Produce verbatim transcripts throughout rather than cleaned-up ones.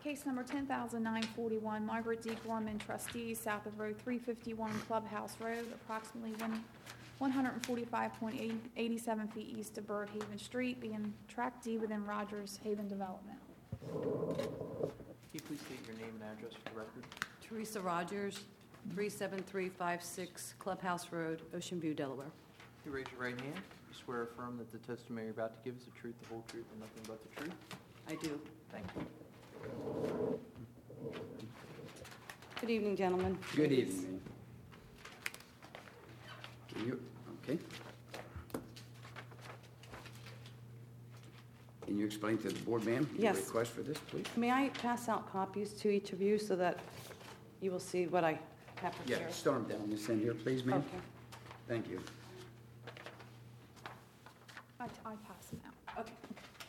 Case number ten thousand nine forty-one, Margaret D. Gorman, trustee, south of Road three fifty-one, Clubhouse Road, approximately one, one hundred forty-five point eight seven feet east of Bird Haven Street, being Tract D within Rogers Haven Development. Can you please state your name and address for the record? Teresa Rogers, three seven three five six Clubhouse Road, Ocean View, Delaware. You raise your right hand. You swear or affirm that the testimony you're about to give is the truth, the whole truth, and nothing but the truth? I do. Thank you. Good evening, gentlemen. Good evening. Can you, okay. Can you explain to the board, ma'am, your Yes. request for this, please? May I pass out copies to each of you so that you will see what I have prepared? Yeah, storm down this end here, please, ma'am. Okay. Thank you. I, I pass them out. Okay.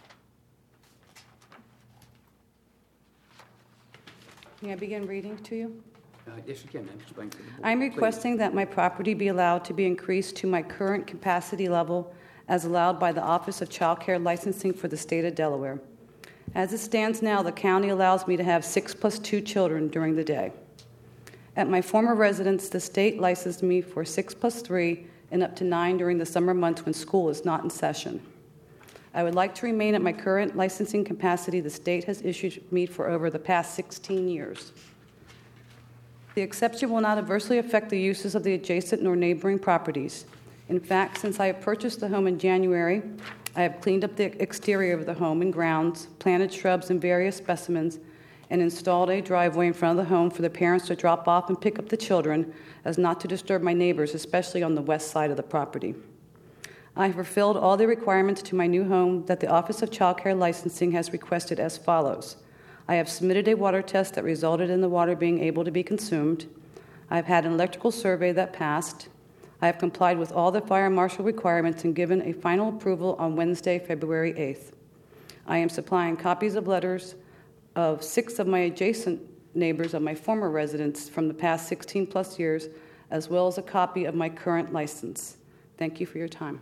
May I begin reading to you? Uh, Yes, you can, ma'am. Explain to the board. I'm please. requesting that my property be allowed to be increased to my current capacity level as allowed by the Office of Child Care Licensing for the state of Delaware. As it stands now, the county allows me to have six plus two children during the day. At my former residence, the state licensed me for six plus three and up to nine during the summer months when school is not in session. I would like to remain at my current licensing capacity the state has issued me for over the past sixteen years. The exception will not adversely affect the uses of the adjacent nor neighboring properties. In fact, since I have purchased the home in January, I have cleaned up the exterior of the home and grounds, planted shrubs and various specimens, and installed a driveway in front of the home for the parents to drop off and pick up the children as not to disturb my neighbors, especially on the west side of the property. I have fulfilled all the requirements to my new home that the Office of Child Care Licensing has requested as follows. I have submitted a water test that resulted in the water being able to be consumed. I have had an electrical survey that passed. I have complied with all the fire marshal requirements and given a final approval on Wednesday, February eighth. I am supplying copies of letters of six of my adjacent neighbors of my former residence from the past sixteen plus years, as well as a copy of my current license. Thank you for your time.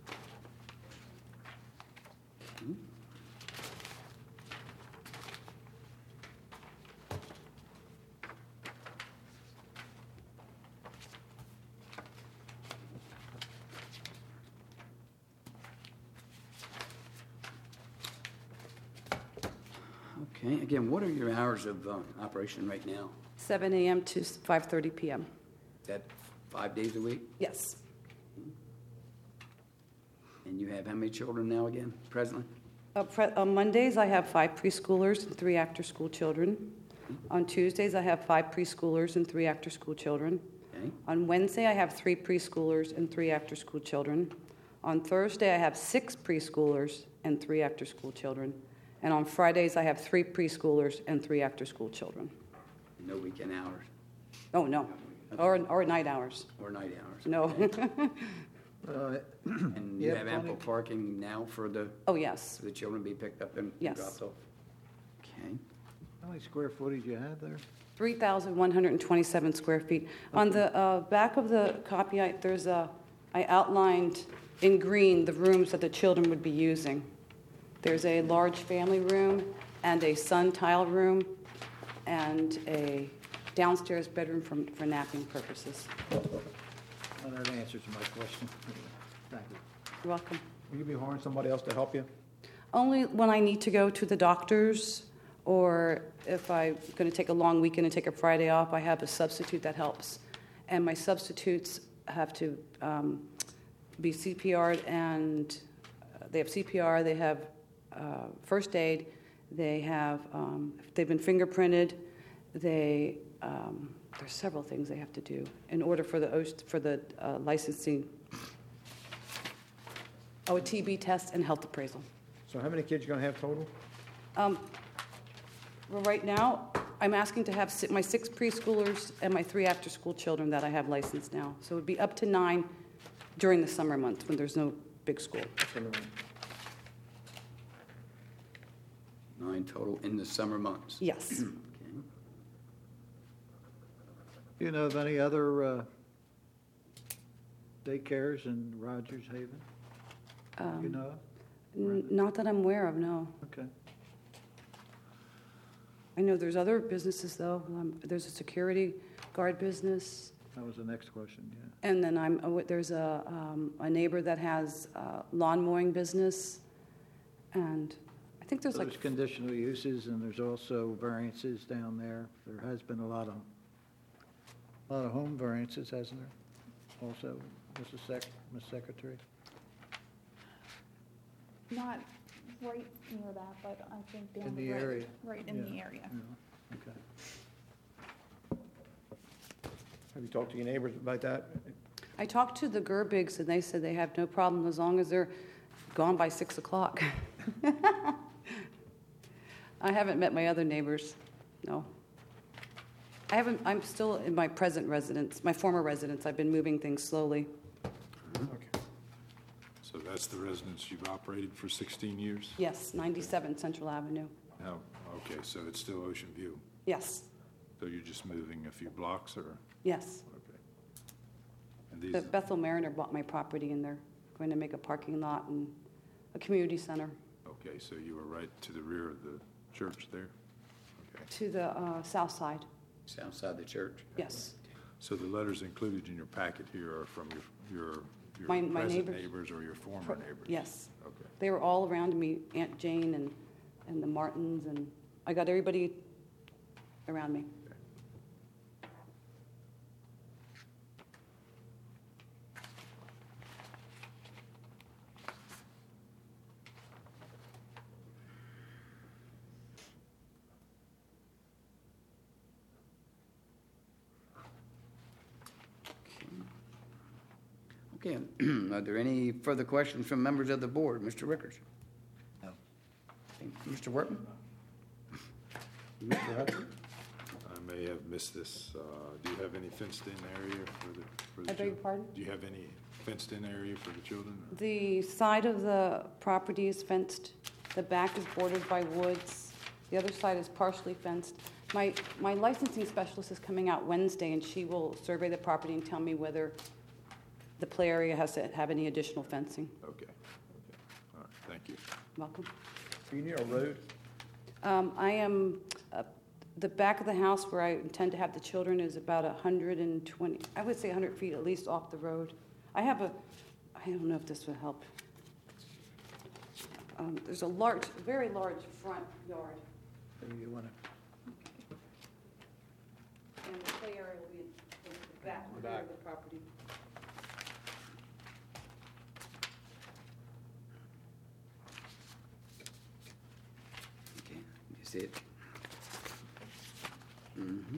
Okay, again, what are your hours of uh, operation right now? seven a.m. to five thirty p.m. Is that five days a week? Yes. And you have how many children now again, presently? Uh, pre- on Mondays, I have five preschoolers and three after-school children. On Tuesdays, I have five preschoolers and three after-school children. Okay. On Wednesday, I have three preschoolers and three after-school children. On Thursday, I have six preschoolers and three after-school children. And on Fridays, I have three preschoolers and three after-school children. No weekend hours Oh, no. Or, or night hours. or night hours? No. Uh, And you Yeah, have ample plenty. parking now for the, Oh, yes. for the children to be picked up and Yes. dropped off? Okay. How many square footage you have there? three thousand one hundred twenty-seven square feet. On the uh, back of the copy, I, there's a, I outlined in green the rooms that the children would be using. There's a large family room and a sun tile room and a downstairs bedroom for, for napping purposes. Well, that answers my question. Thank you. You're welcome. Will you be hiring somebody else to help you? Only when I need to go to the doctors, or if I'm going to take a long weekend and take a Friday off, I have a substitute that helps. And my substitutes have to um, be C P R'd, and uh, they have C P R, they have uh, first aid, they have, um, they've been fingerprinted, they, um, there's several things they have to do in order for the, O S- for the uh, licensing. Oh, a T B test and health appraisal. So how many kids you gonna have total? Um, well, right now, I'm asking to have si- my six preschoolers and my three after-school children that I have licensed now. So it would be up to nine during the summer months when there's no big school. Nine total in the summer months? Yes. Okay. Do you know of any other uh, daycares in Rogers Haven? Um, You know? of? N- not that I'm aware of, no. Okay. I know there's other businesses, though. Um, There's a security guard business, That was the next question, yeah. and then I'm, uh, there's a um, a neighbor that has uh, lawn mowing business, and I think there's There's like, conditional uses, and there's also variances down there. There has been a lot of, a lot of home variances, hasn't there? Also, Missus Sec, Miz Secretary? Not right near that, but I think down In the the road. area. Right in the Yeah, area. yeah, okay. Have you talked to your neighbors about that? I talked to the Gerbigs, and they said they have no problem as long as they're gone by six o'clock. I haven't met my other neighbors, no. I haven't, I'm still in my present residence, my former residence. I've been moving things slowly. Okay. So that's the residence you've operated for sixteen years? Yes, ninety-seven Central Avenue. Now, okay, so it's still Ocean View. Yes, So you're just moving a few blocks or, yes. okay. And these, The Bethel Mariner bought my property, and they're going to make a parking lot and a community center okay, so you were right to the rear of the church there? Okay. to the uh, south side. South side of the church. Yes. So the letters included in your packet here are from your, your, your My- my present neighbors. neighbors or your former neighbors? Yes. Okay. They were all around me, Aunt Jane and, and the Martins, and I got everybody around me. Okay, are there any further questions from members of the board? Mister Rickers? No. Okay, Mister Workman? Mister Hudson? I may have missed this. Uh, Do you have any fenced-in area for the, for the I beg your chil- pardon? Do you have any fenced-in area for the children? or- The side of the property is fenced. The back is bordered by woods. The other side is partially fenced. My, my licensing specialist is coming out Wednesday, and she will survey the property and tell me whether the play area has to have any additional fencing. Okay, okay. All right, thank you. Welcome. Are you near a road? Um, I am, uh, the back of the house where I intend to have the children is about one hundred twenty, I would say one hundred feet at least off the road. I have a, I don't know if this would help. Um, There's a large, very large front yard, Do you want to, and the play area will be in the back The rear back. of the property. Okay, you see it? Mm-hmm.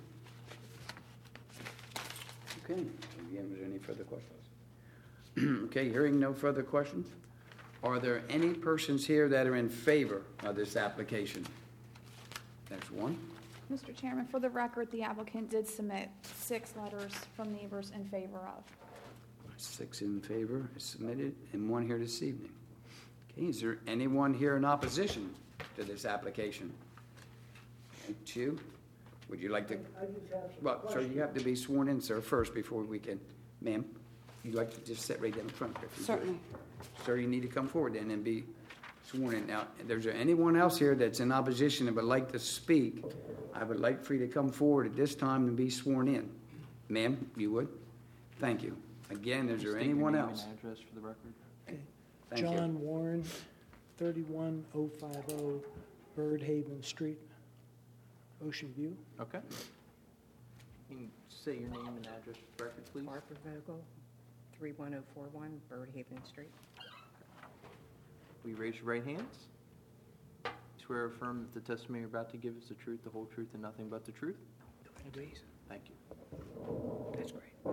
Okay, again, is there any further questions? Okay, hearing no further questions, are there any persons here that are in favor of this application? There's one. Mister Chairman, for the record, the applicant did submit six letters from neighbors in favor of. Six in favor is submitted, and one here this evening. Okay, is there anyone here in opposition to this application? Okay, Two, would you like to? Well, sir, you have to be sworn in, sir, first before we can, ma'am, you'd like to just sit right down front? if you would. Certainly. Sir, you need to come forward then and be sworn in. Now, if there's anyone else here that's in opposition and would like to speak, I would like for you to come forward at this time and be sworn in. Ma'am, you would? Thank you. Again, is there state your anyone name and else? address for the record? Thank you. John Warren, thirty-one oh five oh Bird Haven Street, Ocean View. Okay. You can say your name and address for the record, please. Barbara Vogel, three one oh four one Bird Haven Street. Will you raise your right hands? Swear or affirm that the testimony you're about to give is the truth, the whole truth, and nothing but the truth? Please. Thank you. That's great.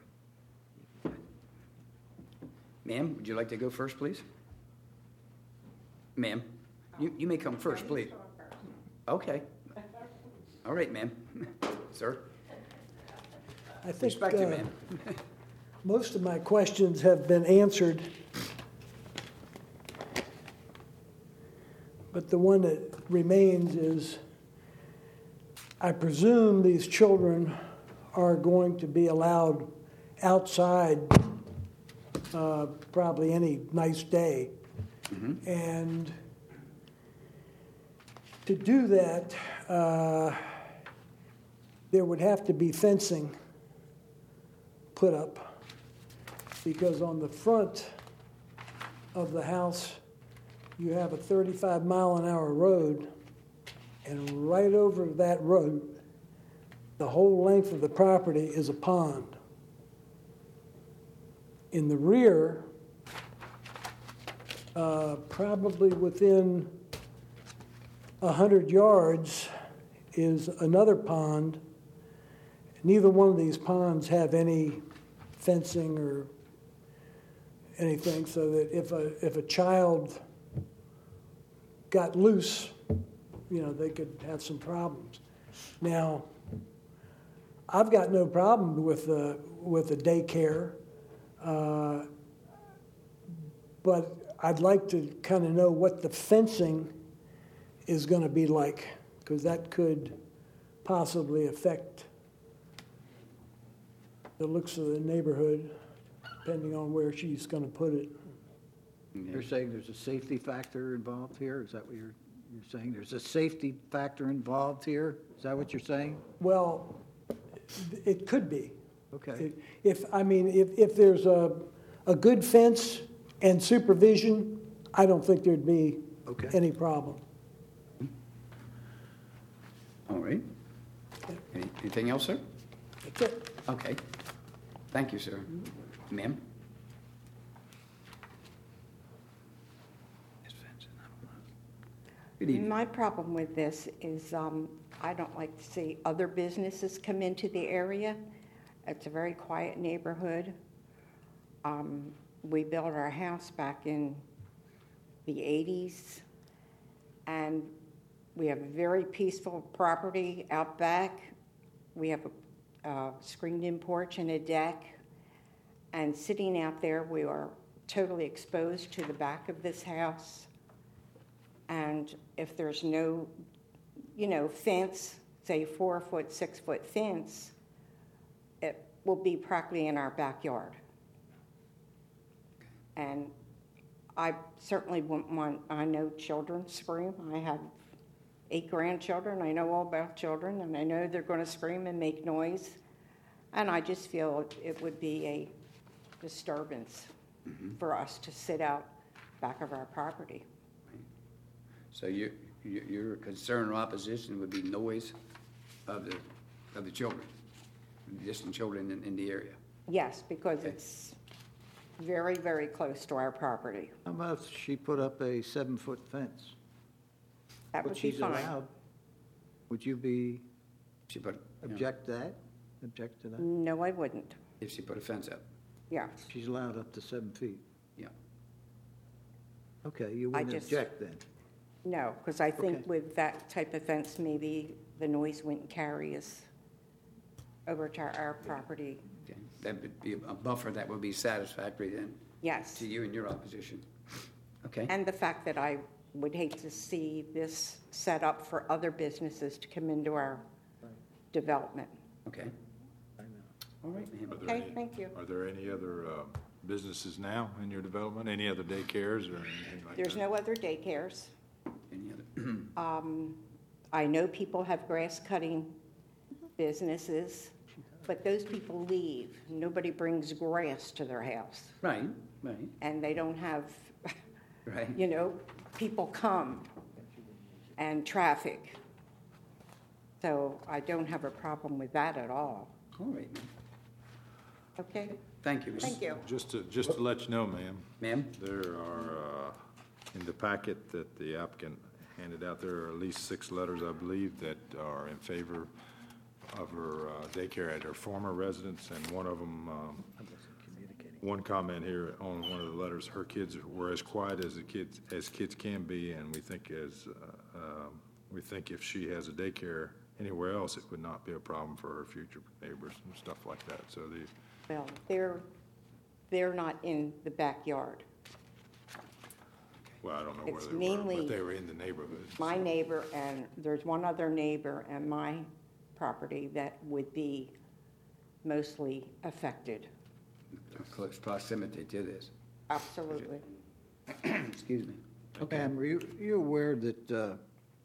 Ma'am, would you like to go first, please? Ma'am, you, you may come first, please. Okay. All right, ma'am. Sir? I think Respect you, uh, ma'am. most of my questions have been answered, but the one that remains is, I presume these children are going to be allowed outside uh, probably any nice day. And to do that, uh, there would have to be fencing put up, because on the front of the house, you have a thirty-five mile an hour road, and right over that road, the whole length of the property is a pond. In the rear, uh, probably within a hundred yards, is another pond. Neither one of these ponds have any fencing or anything, so that if a if a child got loose, you know, they could have some problems. Now, I've got no problem with the with the daycare, uh, but I'd like to kind of know what the fencing is going to be like, because that could possibly affect the looks of the neighborhood, depending on where she's going to put it. You're saying there's a safety factor involved here? Is that what you're, you're saying? There's a safety factor involved here? Is that what you're saying? Well, it could be. Okay. If, I mean, if, if there's a, a good fence and supervision, I don't think there'd be Okay. any problem. All right. Any- Anything else, sir? That's it. Okay. Thank you, sir. Ma'am? Good evening. My problem with this is um, I don't like to see other businesses come into the area. It's a very quiet neighborhood. Um, we built our house back in the eighties, and we have a very peaceful property out back. We have a uh, screened-in porch and a deck, and sitting out there, we are totally exposed to the back of this house. And if there's no, you know, fence, say four-foot, six-foot fence, it will be practically in our backyard. And I certainly wouldn't want, I know children scream. I have eight grandchildren. I know all about children, and I know they're going to scream and make noise. And I just feel it would be a disturbance Mm-hmm. for us to sit out back of our property. So your, your your concern or opposition would be noise of the, of the children, distant children in, in the area? Yes, because it's very, very close to our property. How about if she put up a seven-foot fence? That But would be she's fine. allowed. Would you be, She put, you know, object to that? Object to that? No, I wouldn't. if she put a fence up, Yes. She's allowed up to seven feet. yeah. Okay, you I wouldn't just- object then? No, because I think Okay. with that type of fence, maybe the noise wouldn't carry us over to our property. Okay. That would be a buffer that would be satisfactory then Yes. to you and your opposition. Okay. And the fact that I would hate to see this set up for other businesses to come into our development. Okay. All right, ma'am. Are there Okay, any- thank you. Are there any other uh, businesses now in your development? Any other daycares or anything like that? There's no other daycares. Any other? Um, I know people have grass cutting businesses, but those people leave. Nobody brings grass to their house. Right, right, And they don't have, right. you know, people come and traffic. So I don't have a problem with that at all. All right, ma'am. Okay? Thank you. Miss Thank you. Just to, just to let you know, ma'am, Ma'am? there are, uh, in the packet that the applicant handed out, there are at least six letters, I believe, that are in favor of her uh, daycare at her former residence, and one of them, um, one comment here on one of the letters, her kids were as quiet as the kids, as kids can be, and we think as, uh, um, we think if she has a daycare anywhere else, it would not be a problem for her future neighbors and stuff like that, so the, Well, they're, they're not in the backyard. well, I don't know It's where they were, mainly but they were in the neighborhood. My neighbor, and there's one other neighbor and my property that would be mostly affected. Close proximity to this. Absolutely. Excuse me. Ma'am, are you, you aware that uh,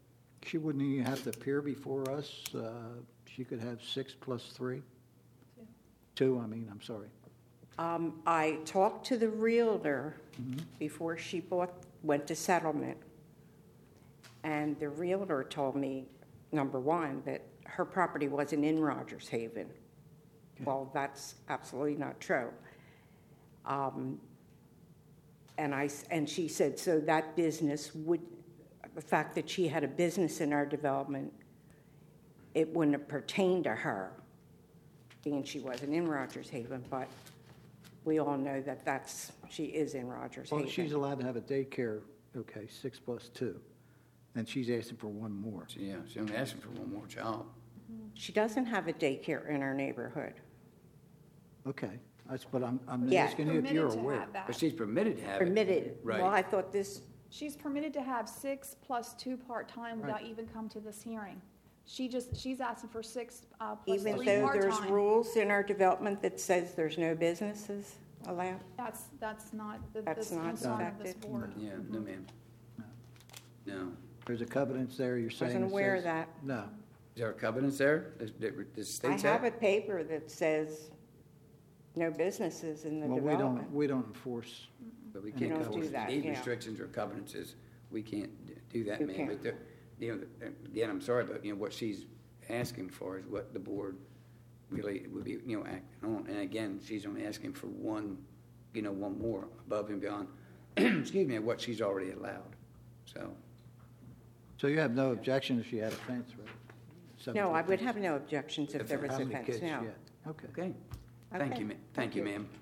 she wouldn't even have to appear before us. Uh, She could have six plus three? Two, I mean, I'm sorry. Um, I talked to the realtor before she bought, went to settlement. And the realtor told me, number one, that her property wasn't in Rogers Haven. Well, that's absolutely not true. Um, and I, s- and she said, so that business would, the fact that she had a business in our development, it wouldn't have pertained to her, being she wasn't in Rogers Haven, but we all know that that's, she is in Rogers Well, Haven. she's allowed to have a daycare, okay, six plus two, and she's asking for one more. So, yeah, she's only asking for one more job. She doesn't have a daycare in our neighborhood. Okay, that's, but I'm, I'm Yeah. asking you if you're Permitted to aware. have that. But she's permitted to have it. Permitted. Right. Well, I thought this, She's permitted to have six plus two part-time without even come to this hearing. She just, she's asking for six uh, plus even three though there's part-time. rules in our development that says there's no businesses allowed? That's, that's not the That's the not concern of this affected? board. Yeah, no, ma'am. No. There's a covenant there, you're saying? Wasn't that aware of says- that. No. Is there a covenants there? Does, does the I state have say? a paper that says no businesses in the Well, we development. don't, we don't enforce, But we We can't don't enforce do the that, deed yeah. restrictions or covenants is, we can't d- do that, You ma'am. can't. But, the- you know, the- again, I'm sorry, but, you know, what she's asking for is what the board really would be, you know, acting on. And again, she's only asking for one, you know, one more above and beyond, excuse me, what she's already allowed. So, so you have no objection if she had a fence, right? No, I would Seven-foot have no objections if If there there- was fence. a How many fence, kids? no. Yeah, okay. okay. Thank Okay. you, ma- thank you, ma'am.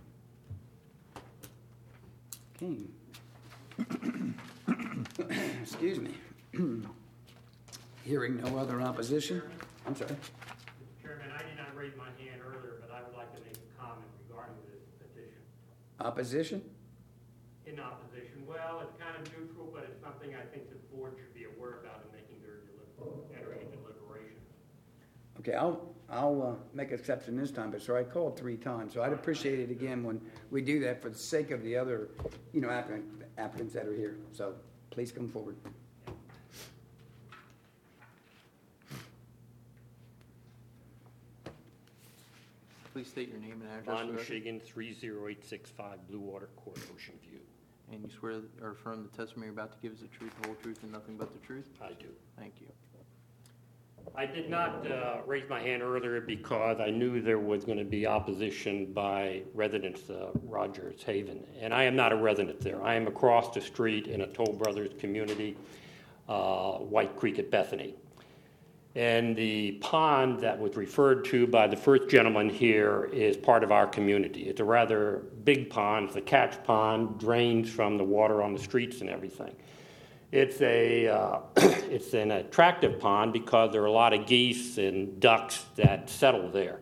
Okay. Excuse me. Hearing no other opposition? I'm sorry. Mister Chairman, I did not raise my hand earlier, but I would like to make a comment regarding this petition. Opposition? In opposition, well, it's kind of neutral, but it's something I think the board should be aware about in making their, deli- entering into deliberation. Okay, I'll, I'll uh, make exception this time, but sir, I called three times, so I'd appreciate it again when we do that for the sake of the other, you know, applicant- applicants that are here. So please come forward. Please state your name and address. Von for the record. Michigan, three zero eight six five Blue Water Court, Ocean View. And you swear or affirm the testimony you're about to give is the truth, the whole truth, and nothing but the truth? I do. Thank you. I did not uh, raise my hand earlier because I knew there was going to be opposition by residents of Rogers Haven. And I am not a resident there. I am across the street in a Toll Brothers community, uh, White Creek at Bethany. And the pond that was referred to by the first gentleman here is part of our community. It's a rather big pond. It's a catch pond, drains from the water on the streets and everything. It's a uh, it's an attractive pond because there are a lot of geese and ducks that settle there.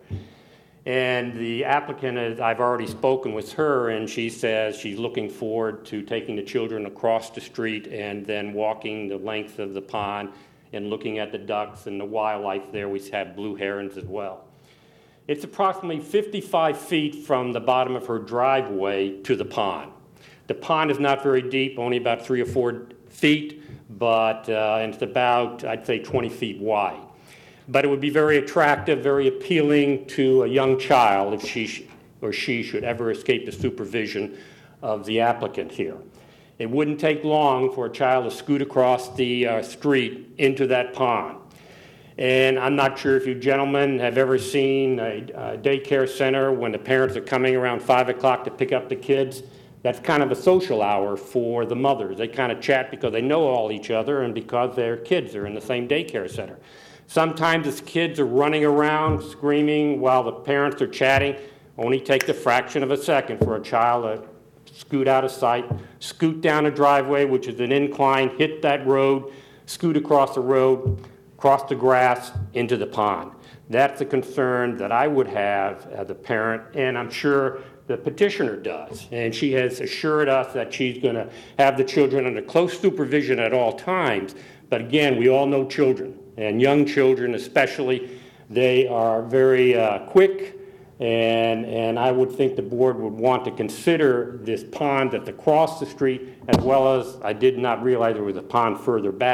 And the applicant, is, I've already spoken with her, and she says she's looking forward to taking the children across the street and then walking the length of the pond and looking at the ducks and the wildlife there. We have blue herons as well. It's approximately fifty-five feet from the bottom of her driveway to the pond. The pond is not very deep, only about three or four feet, but uh, and it's about, I'd say, twenty feet wide. But it would be very attractive, very appealing to a young child if she sh- or she should ever escape the supervision of the applicant here. It wouldn't take long for a child to scoot across the uh, street into that pond. And I'm not sure if you gentlemen have ever seen a, a daycare center when the parents are coming around five o'clock to pick up the kids. That's kind of a social hour for the mothers. They kind of chat because they know all each other and because their kids are in the same daycare center. Sometimes the kids are running around screaming while the parents are chatting. Only takes a fraction of a second for a child to scoot out of sight, scoot down a driveway, which is an incline, hit that road, scoot across the road, cross the grass into the pond. That's a concern that I would have as a parent, and I'm sure the petitioner does. And she has assured us that she's going to have the children under close supervision at all times. But again, we all know children, and young children especially. They are very uh, quick, and, and I would think the board would want to consider this pond that's across the street, as well as I did not realize there was a pond further back,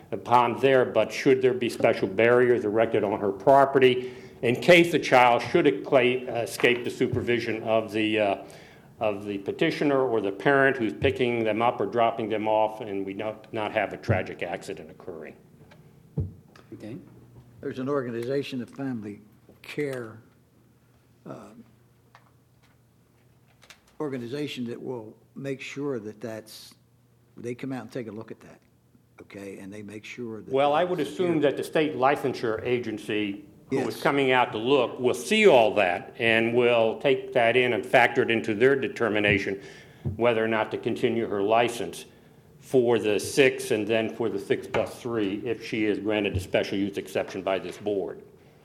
the pond there, but should there be special barriers erected on her property in case the child should accla- escape the supervision of the uh, of the petitioner or the parent who's picking them up or dropping them off, and we not, not have a tragic accident occurring. Okay. There's an organization, the Family Care uh, organization, that will make sure that that's, they come out and take a look at that, okay? And they make sure that. Well, I would assume that the state licensure agency who is Yes. coming out to look will see all that and will take that in and factor it into their determination whether or not to continue her license for the six and then for the six plus three if she is granted a special use exception by this board.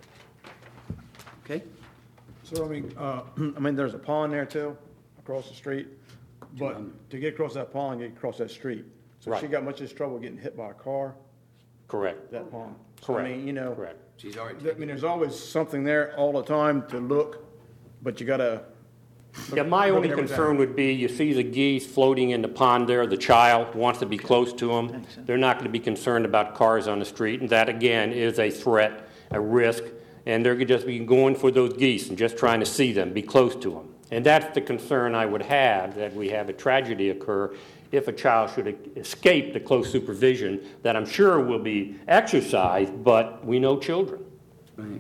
Okay. So, I mean, uh, I mean, there's a pond there too, across the street, but to get across that pond, you get across that street. So if she Right. got much of trouble getting hit by a car, Correct. that pond. So, I Correct. mean, you know, Correct. She's already I mean, there's always something there all the time to look, but you gotta. Yeah, my look only at everything. concern would be you see the geese floating in the pond there, the child wants to be close to them. They're not going to be concerned about cars on the street, and that again is a threat, a risk, and they're going to just be going for those geese and just trying to see them, be close to them. And that's the concern I would have, that we have a tragedy occur if a child should escape the close supervision that I'm sure will be exercised, but we know children. Right.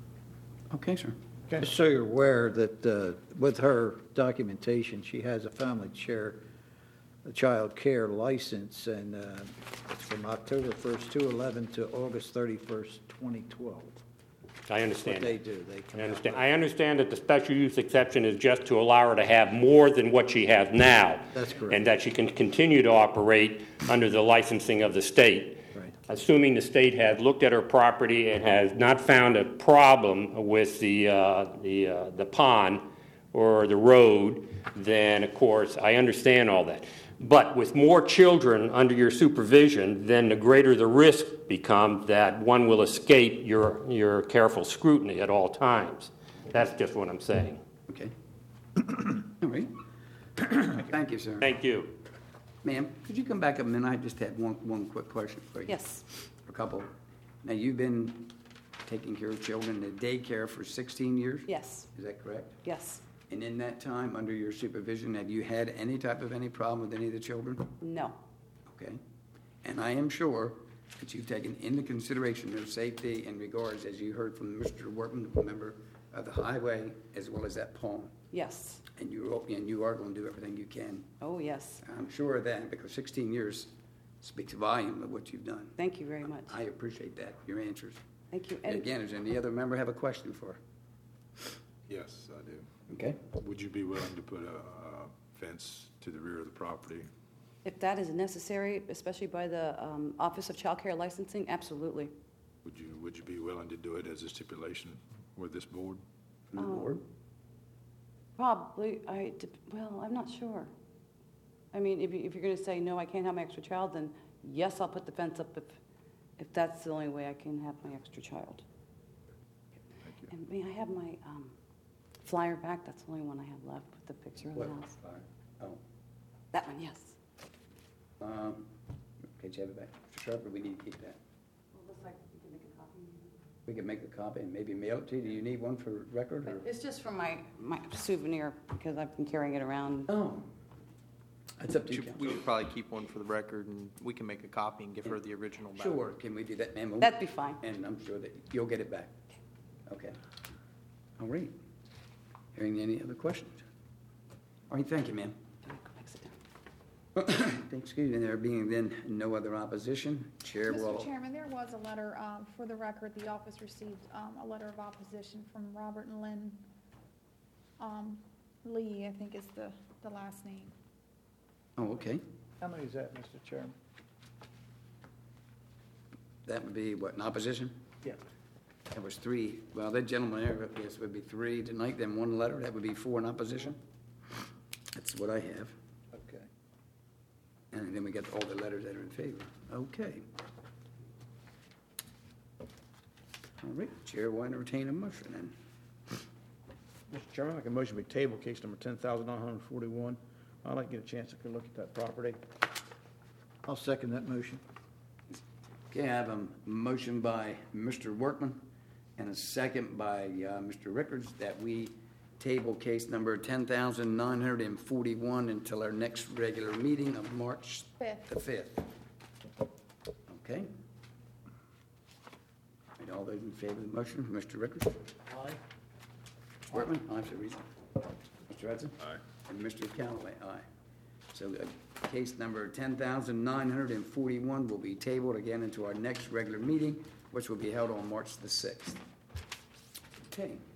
Okay, sir. Just so you're aware that uh, with her documentation, she has a family chair, a child care license, and uh, it's from October first, two eleven to August thirty-first, twenty twelve. I understand What they that. do, they come I out understand. with- I understand that the special use exception is just to allow her to have more than what she has now. That's correct. And that she can continue to operate under the licensing of the state. Right. Assuming the state has looked at her property and has not found a problem with the, uh, the, uh, the pond or the road, then of course, I understand all that. But with more children under your supervision, then the greater the risk becomes that one will escape your, your careful scrutiny at all times. That's just what I'm saying. Okay. All right. Thank you, sir. Thank you. Ma'am, could you come back up a minute? I just had one, one quick question for you. Yes, A couple. Now, you've been taking care of children in daycare for sixteen years? yes, Is that correct? yes, And in that time, under your supervision, have you had any type of any problem with any of the children? no, Okay. And I am sure that you've taken into consideration their safety in regards, as you heard from Mister Workman, a member of the highway, as well as that pond. yes, And you, and you are going to do everything you can. oh, yes. I'm sure of that, because sixteen years speaks volume of what you've done. Thank you very much. I appreciate that, your answers. Thank you. And And again, does any other member have a question for her? Yes, I do. Okay? Would you be willing to put a uh, fence to the rear of the property? if that is necessary, especially by the um, Office of Child Care Licensing, absolutely. Would you, would you be willing to do it as a stipulation with this board? From the Um, board? Probably, I, dep- well, I'm not sure. I mean, if, you- if you're going to say, no, I can't have my extra child, then yes, I'll put the fence up if, if that's the only way I can have my extra child. Thank you. And may I have my um, flyer back? That's the only one I have left with the picture of the What? house. All right. Oh, That one, yes. um, okay, you have it back. Mister Sharper, we need to keep that. Looks like you can make a copy. We can make a copy and maybe mail it to you. Do you need one for record or? It's just for my, my souvenir, because I've been carrying it around. Oh. That's up to you, Should- Counsel. We should probably keep one for the record, and we can make a copy and give her the original back. Sure, can we do that, ma'am? That'd be fine. And I'm sure that you'll get it back. Okay. All right. Hearing any other questions? All right, thank you, ma'am. Excuse me, there being then no other opposition, Chair will. Mister Chairman, there was a letter, um, for the record, the office received, um, a letter of opposition from Robert and Lynn, um, Lee, I think is the, the last name. Oh, okay. How many is that, Mister Chairman? That would be what, in opposition? Yeah. That was three. Well, that gentleman there, yes, would be three tonight, then one letter. That would be four in opposition. That's what I have. Okay. And then we get all the letters that are in favor. Okay. All right, Chair will entertain a motion then. Mister Chairman, I make a motion we table case number ten thousand nine hundred forty-one. I'd like to get a chance to go look at that property. I'll second that motion. Okay, I have a motion by Mister Workman and a second by uh, Mister Rickards that we table case number ten thousand nine hundred forty-one until our next regular meeting of March Fifth. the fifth. Okay? And all those in favor of the motion, Mister Rickards? Aye. Mister Workman? Aye, Mister Reason. Mister Hudson? Aye. And Mister Callaway, aye. So uh, case number ten thousand nine hundred forty-one will be tabled again into our next regular meeting, which will be held on March the sixth. Okay.